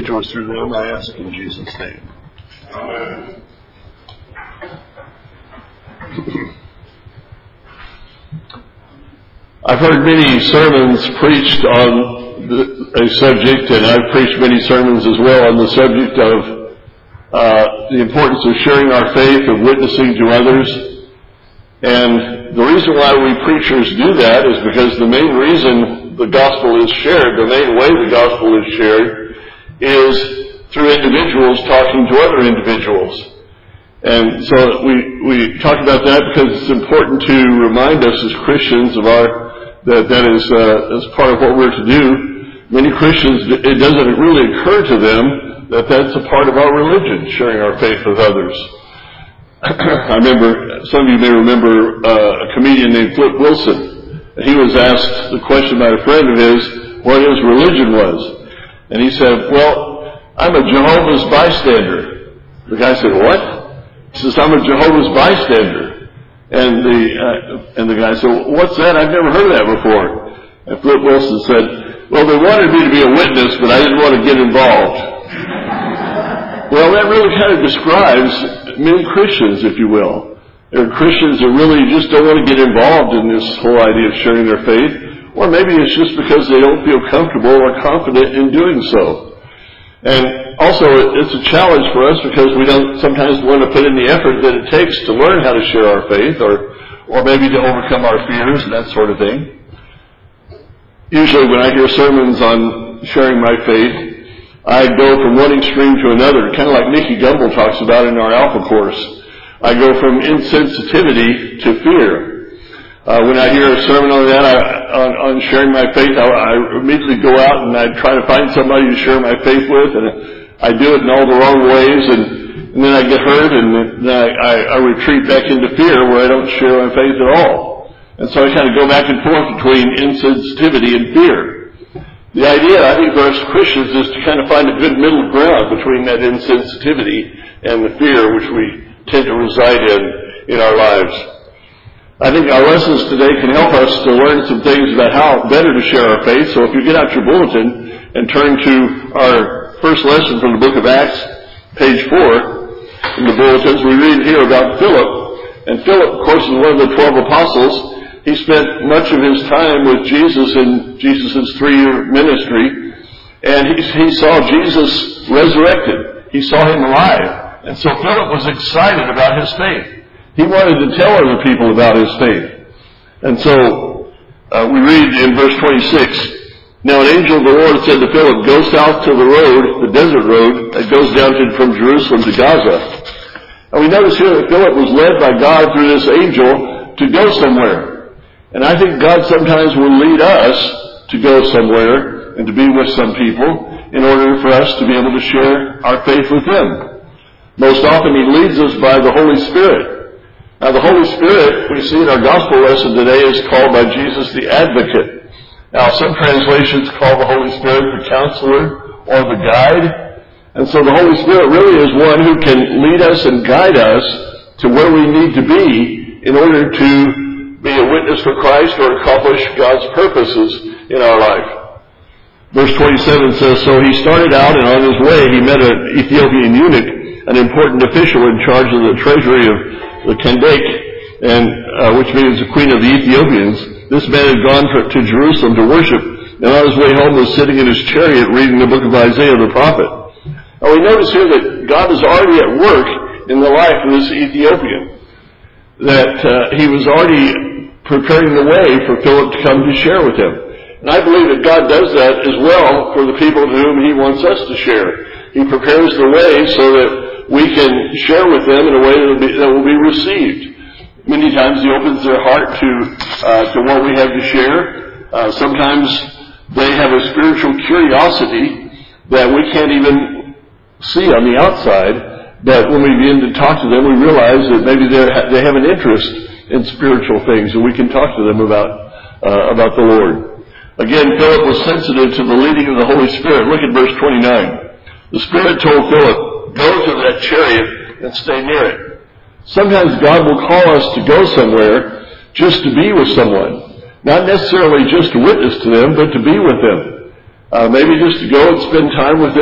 to us through them, I ask in Jesus' name. Amen. I've heard many sermons preached on a subject, and I've preached many sermons as well on the subject of the importance of sharing our faith, of witnessing to others. And the reason why we preachers do that is because the main reason the gospel is shared, the main way the gospel is shared, is through individuals talking to other individuals. And so we talk about that because it's important to remind us as Christians of that is as part of what we're to do. Many Christians, it doesn't really occur to them that that's a part of our religion, sharing our faith with others. I remember, some of you may remember a comedian named Flip Wilson. He was asked the question by a friend of his what his religion was. And he said, well, I'm a Jehovah's bystander. The guy said, what? He says, I'm a Jehovah's bystander. And the guy said, well, what's that? I've never heard of that before. And Flip Wilson said, well, they wanted me to be a witness, but I didn't want to get involved. Well, that really kind of describes many Christians, if you will. There are Christians that really just don't want to get involved in this whole idea of sharing their faith, or maybe it's just because they don't feel comfortable or confident in doing so. And also, it's a challenge for us because we don't sometimes want to put in the effort that it takes to learn how to share our faith, or maybe to overcome our fears and that sort of thing. Usually when I hear sermons on sharing my faith, I go from one extreme to another, kind of like Nicky Gumbel talks about in our Alpha course. I go from insensitivity to fear. When I hear a sermon on that, on sharing my faith, I immediately go out and I try to find somebody to share my faith with, and I do it in all the wrong ways, and then I get hurt, and then I retreat back into fear where I don't share my faith at all. And so I kind of go back and forth between insensitivity and fear. The idea, I think, for us Christians is to kind of find a good middle ground between that insensitivity and the fear which we tend to reside in our lives. I think our lessons today can help us to learn some things about how better to share our faith. So if you get out your bulletin and turn to our first lesson from the book of Acts, page 4, in the bulletins, we read here about Philip. And Philip, of course, is one of the 12 apostles. He spent much of his time with Jesus in Jesus' 3-year ministry. And he saw Jesus resurrected. He saw him alive. And so Philip was excited about his faith. He wanted to tell other people about his faith. And so we read in verse 26, now an angel of the Lord said to Philip, go south to the road, the desert road, that goes down from Jerusalem to Gaza. And we notice here that Philip was led by God through this angel to go somewhere. And I think God sometimes will lead us to go somewhere and to be with some people in order for us to be able to share our faith with them. Most often He leads us by the Holy Spirit. Now the Holy Spirit, we see in our gospel lesson today, is called by Jesus the Advocate. Now some translations call the Holy Spirit the Counselor or the Guide. And so the Holy Spirit really is one who can lead us and guide us to where we need to be in order to be a witness for Christ or accomplish God's purposes in our life. Verse 27 says, so he started out, and on his way he met an Ethiopian eunuch, an important official in charge of the treasury of the Kandake, and which means the queen of the Ethiopians. This man had gone to Jerusalem to worship, and on his way home was sitting in his chariot reading the book of Isaiah the prophet. Now we notice here that God is already at work in the life of this Ethiopian, that he was already preparing the way for Philip to come to share with him. And I believe that God does that as well for the people to whom He wants us to share. He prepares the way so that we can share with them in a way that will be received. Many times He opens their heart to what we have to share. Sometimes they have a spiritual curiosity that we can't even see on the outside. But when we begin to talk to them, we realize that maybe they have an interest in spiritual things, and we can talk to them about the Lord. Again, Philip was sensitive to the leading of the Holy Spirit. Look at verse 29. The Spirit told Philip, go to that chariot and stay near it. Sometimes God will call us to go somewhere just to be with someone. Not necessarily just to witness to them, but to be with them. Maybe just to go and spend time with them,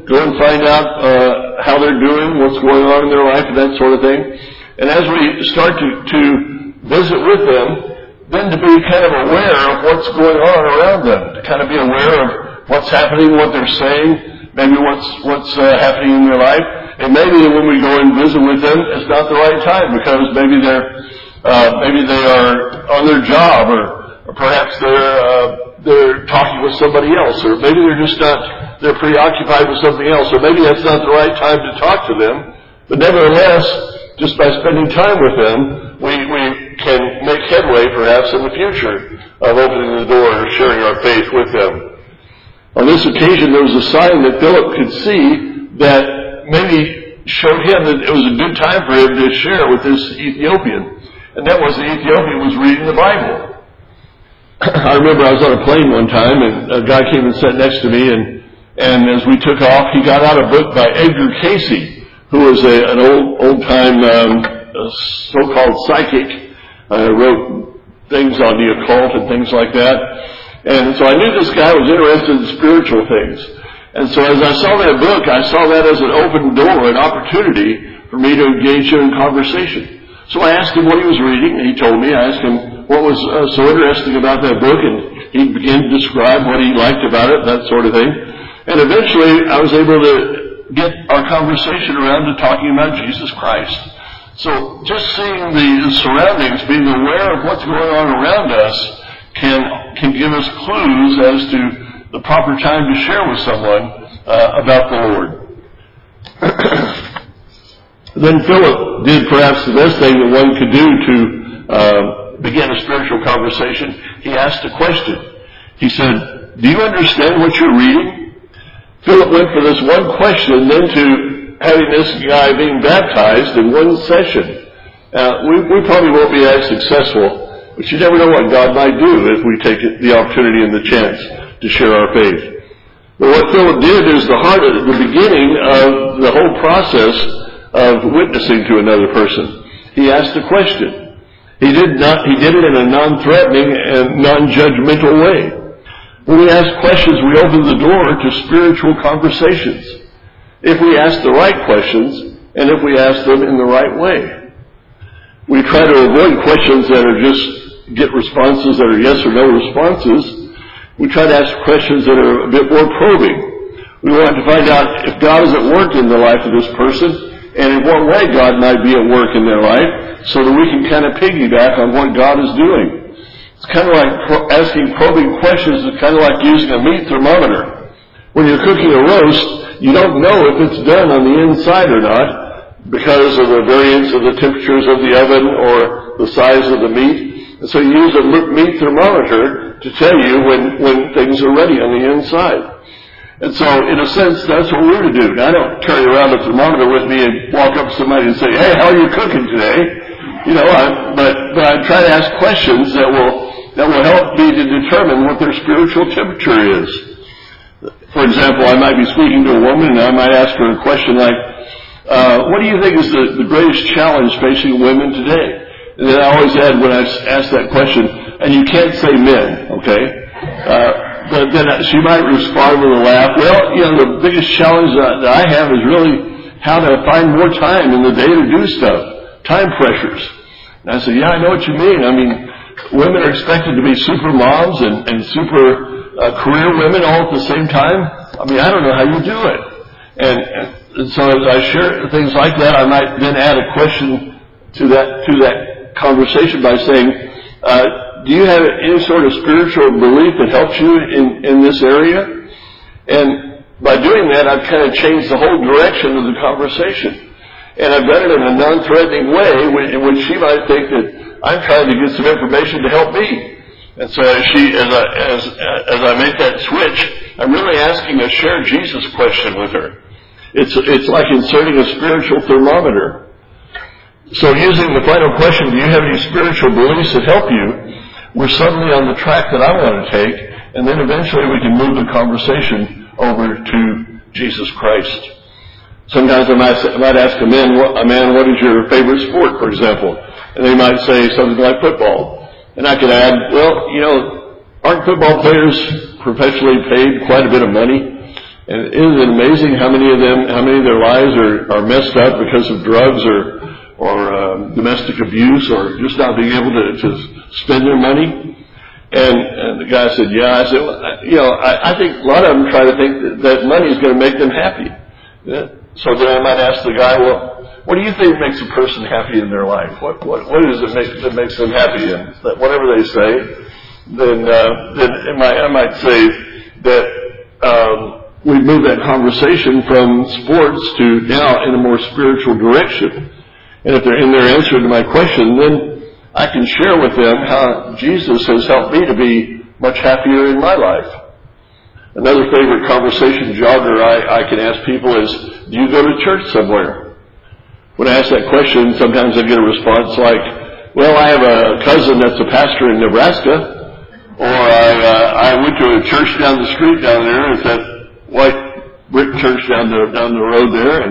go and find out how they're doing, what's going on in their life, and that sort of thing. And as we start to visit with them, then to be kind of aware of what's going on around them, to kind of be aware of what's happening, what they're saying, maybe what's happening in their life. And maybe when we go and visit with them, it's not the right time because maybe they are on their job, or perhaps they're talking with somebody else, or maybe they're preoccupied with something else, or maybe that's not the right time to talk to them. But nevertheless, just by spending time with them, we can make headway perhaps in the future of opening the door or sharing our faith with them. On this occasion, there was a sign that Philip could see that maybe showed him that it was a good time for him to share with this Ethiopian. And that was the Ethiopian was reading the Bible. I remember I was on a plane one time, and a guy came and sat next to me, and as we took off, he got out a book by Edgar Cayce, who was an old-time so-called psychic, wrote things on the occult and things like that. And so I knew this guy was interested in spiritual things. And so as I saw that book, I saw that as an open door, an opportunity for me to engage him in conversation. So I asked him what he was reading, and he told me. I asked him what was so interesting about that book, and he began to describe what he liked about it, that sort of thing. And eventually I was able to get our conversation around to talking about Jesus Christ. So just seeing the surroundings, being aware of what's going on around us, can give us clues as to the proper time to share with someone about the Lord. Then Philip did perhaps the best thing that one could do to begin a spiritual conversation. He asked a question. He said, "Do you understand what you're reading?" Philip went for this one question, then to having this guy being baptized in one session. We probably won't be as successful, but you never know what God might do if we take the opportunity and the chance to share our faith. But what Philip did is the beginning of the whole process of witnessing to another person. He asked a question. He did it in a non-threatening and non-judgmental way. When we ask questions, we open the door to spiritual conversations. If we ask the right questions, and if we ask them in the right way. We try to avoid questions that are just get responses that are yes or no responses. We try to ask questions that are a bit more probing. We want to find out if God is at work in the life of this person, and in what way God might be at work in their life, so that we can kind of piggyback on what God is doing. It's kind of like asking probing questions. It's kind of like using a meat thermometer. When you're cooking a roast, you don't know if it's done on the inside or not because of the variance of the temperatures of the oven or the size of the meat. And so you use a meat thermometer to tell you when things are ready on the inside. And so, in a sense, that's what we're to do. Now, I don't carry around a thermometer with me and walk up to somebody and say, "Hey, how are you cooking today?" But I try to ask questions that will help me to determine what their spiritual temperature is. For example, I might be speaking to a woman and I might ask her a question like, "What do you think is the greatest challenge facing women today?" And then I always add when I ask that question, and you can't say men, okay? But then she might respond with a laugh. "Well, the biggest challenge that I have is really how to find more time in the day to do stuff. Time pressures." And I said, "Yeah, I know what you mean. I mean, women are expected to be super moms and super career women all at the same time. I mean, I don't know how you do it." And so as I share things like that, I might then add a question to that conversation by saying, "Do you have any sort of spiritual belief that helps you in this area?" And by doing that, I've kind of changed the whole direction of the conversation. And I've done it in a non-threatening way in which she might think that I'm trying to get some information to help me. And so as I make that switch, I'm really asking a share Jesus question with her. It's like inserting a spiritual thermometer. So using the final question, "Do you have any spiritual beliefs that help you?" we're suddenly on the track that I want to take, and then eventually we can move the conversation over to Jesus Christ. Sometimes I might ask a man, "What is your favorite sport," for example? And they might say something like football. And I could add, "Well, aren't football players professionally paid quite a bit of money?" And isn't it amazing how many of their lives are messed up because of drugs or domestic abuse or just not being able to spend their money? And the guy said, yeah. I said, well, I think a lot of them try to think that money is going to make them happy. Yeah. So then I might ask the guy, well, what do you think makes a person happy in their life? What is it that makes them happy? And whatever they say, then I might say that we move that conversation from sports to now in a more spiritual direction. And if they're in their answer to my question, then I can share with them how Jesus has helped me to be much happier in my life. Another favorite conversation jogger I can ask people is, do you go to church somewhere? When I ask that question, sometimes I get a response like, well, I have a cousin that's a pastor in Nebraska, or I went to a church down the street down there. It's that white brick church down the road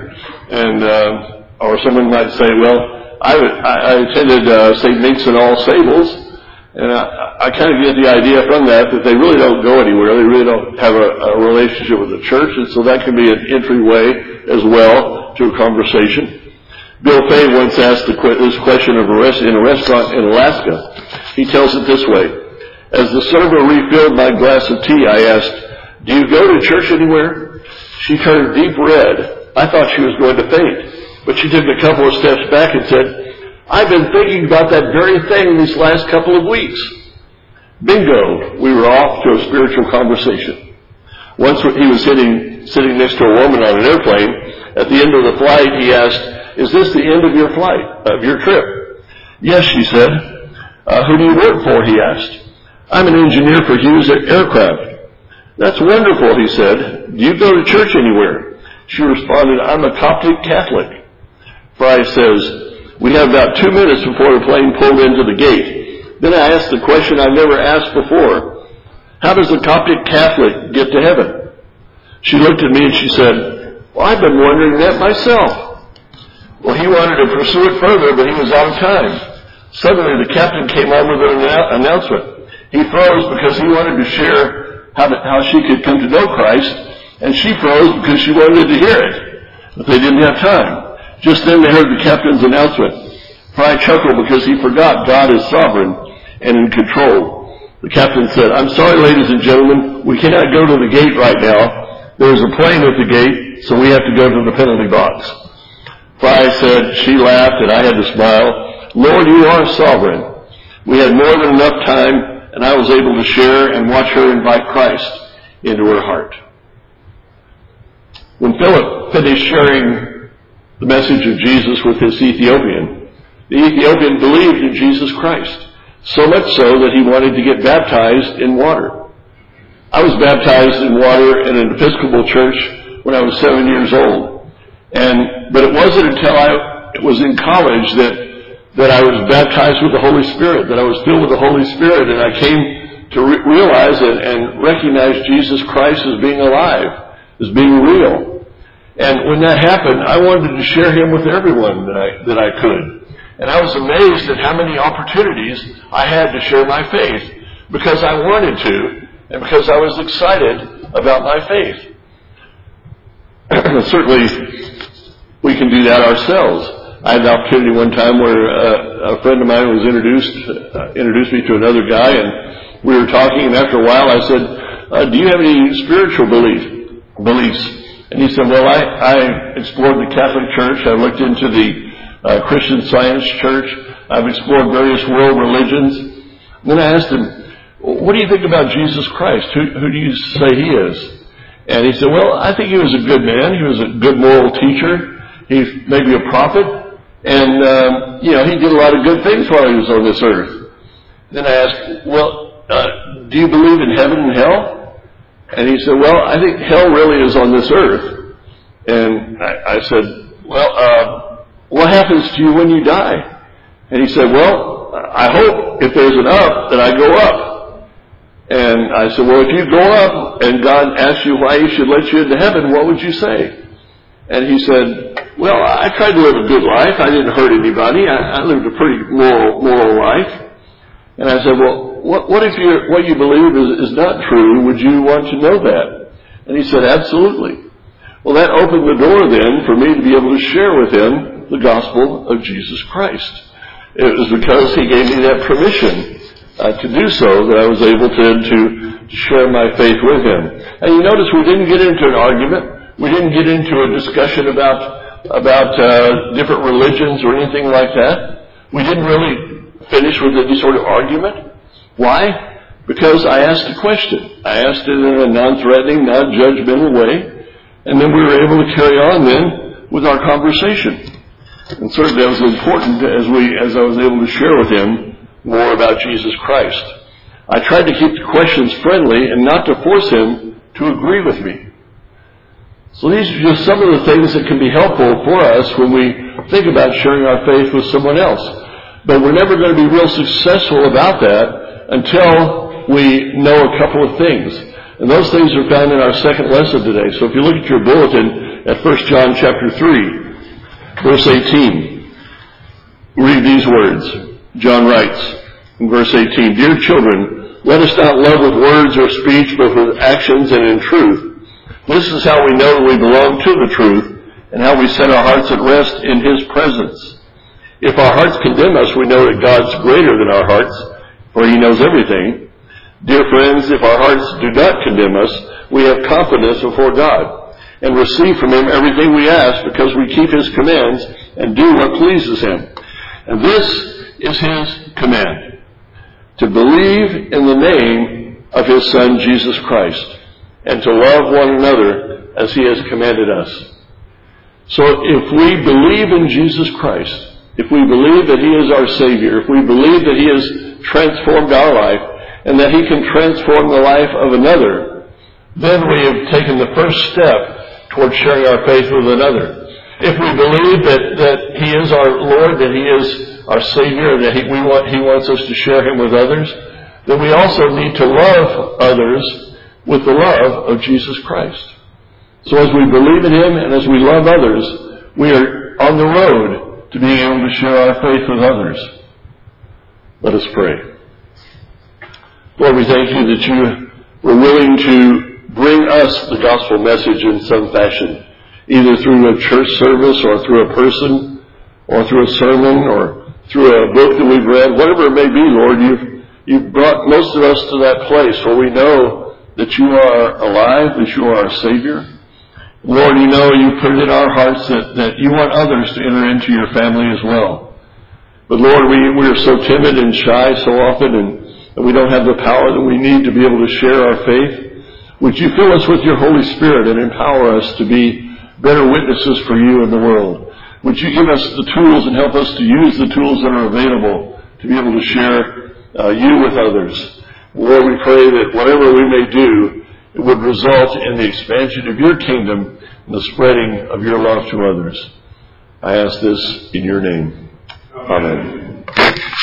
there, or someone might say, well, I attended St. Minks and All Sables, and I kind of get the idea from that they really don't go anywhere. They really don't have a relationship with the church, and so that can be an entryway as well to a conversation. Bill Fay once asked this question in a restaurant in Alaska. He tells it this way: as the server refilled my glass of tea, I asked, do you go to church anywhere? She turned deep red. I thought she was going to faint, but she took a couple of steps back and said, I've been thinking about that very thing these last couple of weeks. Bingo, we were off to a spiritual conversation. Once he was sitting next to a woman on an airplane. At the end of the flight, he asked, is this the end of your flight, of your trip? Yes, she said. Who do you work for, he asked. I'm an engineer for Hughes Aircraft. That's wonderful, he said. Do you go to church anywhere? She responded, I'm a Coptic Catholic. Fry says, we have about 2 minutes before the plane pulled into the gate. Then I asked the question I've never asked before. How does a Coptic Catholic get to heaven? She looked at me and she said, well, I've been wondering that myself. Well, he wanted to pursue it further, but he was out of time. Suddenly, the captain came on with an announcement. He froze because he wanted to share how she could come to know Christ, and she froze because she wanted to hear it, but they didn't have time. Just then, they heard the captain's announcement. Fry chuckled because he forgot God is sovereign and in control. The captain said, I'm sorry, ladies and gentlemen, we cannot go to the gate right now. There is a plane at the gate, so we have to go to the penalty box. Fry said, she laughed, and I had to smile. Lord, you are sovereign. We had more than enough time, and I was able to share and watch her invite Christ into her heart. When Philip finished sharing the message of Jesus with this Ethiopian, the Ethiopian believed in Jesus Christ, so much so that he wanted to get baptized in water. I was baptized in water in an Episcopal church when I was 7 years old. But it wasn't until I was in college that I was baptized with the Holy Spirit, that I was filled with the Holy Spirit, and I came to realize and recognize Jesus Christ as being alive, as being real. And when that happened, I wanted to share Him with everyone that I could. And I was amazed at how many opportunities I had to share my faith, because I wanted to, and because I was excited about my faith. Certainly, we can do that ourselves. I had the opportunity one time where a friend of mine was introduced me to another guy, and we were talking, and after a while I said, do you have any spiritual beliefs? And he said, well, I explored the Catholic Church. I looked into the Christian Science Church. I've explored various world religions. Then I asked him, what do you think about Jesus Christ? Who do you say He is? And he said, well, I think He was a good man. He was a good moral teacher. He's maybe a prophet. And, He did a lot of good things while He was on this earth. Then I asked, well, do you believe in heaven and hell? And he said, well, I think hell really is on this earth. And I said, well, what happens to you when you die? And he said, well, I hope if there's an up, that I go up. And I said, well, if you go up and God asks you why He should let you into heaven, what would you say? And he said, well, I tried to live a good life. I didn't hurt anybody. I lived a pretty moral life. And I said, well, what if what you believe is not true? Would you want to know that? And he said, absolutely. Well, that opened the door then for me to be able to share with him the gospel of Jesus Christ. It was because he gave me that permission to do so that I was able to share my faith with him. And you notice we didn't get into an argument. We didn't get into a discussion about different religions or anything like that. We didn't really finish with any sort of argument. Why? Because I asked a question. I asked it in a non-threatening, non-judgmental way. And then we were able to carry on then with our conversation. And certainly that was important as I was able to share with him more about Jesus Christ. I tried to keep the questions friendly and not to force him to agree with me. So these are just some of the things that can be helpful for us when we think about sharing our faith with someone else. But we're never going to be real successful about that until we know a couple of things. And those things are found in our second lesson today. So if you look at your bulletin at 1 John chapter 3, verse 18, read these words. John writes in verse 18, Dear children, let us not love with words or speech, but with actions and in truth. This is how we know that we belong to the truth and how we set our hearts at rest in His presence. If our hearts condemn us, we know that God's greater than our hearts, for He knows everything. Dear friends, if our hearts do not condemn us, we have confidence before God and receive from Him everything we ask because we keep His commands and do what pleases Him. And this is His command, to believe in the name of His Son, Jesus Christ, and to love one another as He has commanded us. So if we believe in Jesus Christ, if we believe that He is our Savior, if we believe that He has transformed our life, and that He can transform the life of another, then we have taken the first step towards sharing our faith with another. If we believe that He is our Lord, that He is our Savior, that He wants us to share Him with others, then we also need to love others with the love of Jesus Christ. So as we believe in Him and as we love others, we are on the road to being able to share our faith with others. Let us pray. Lord, we thank You that You were willing to bring us the gospel message in some fashion, either through a church service or through a person or through a sermon or through a book that we've read, whatever it may be, Lord. You've brought most of us to that place where we know that You are alive, that You are our Savior. Lord, You know You put it in our hearts that You want others to enter into Your family as well. But Lord, we are so timid and shy so often, and we don't have the power that we need to be able to share our faith. Would You fill us with Your Holy Spirit and empower us to be better witnesses for You in the world? Would You give us the tools and help us to use the tools that are available to be able to share You with others? Lord, we pray that whatever we may do, it would result in the expansion of Your kingdom and the spreading of Your love to others. I ask this in Your name. Amen.